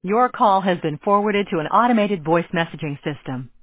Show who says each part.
Speaker 1: Your call has been forwarded to an automated voice messaging system.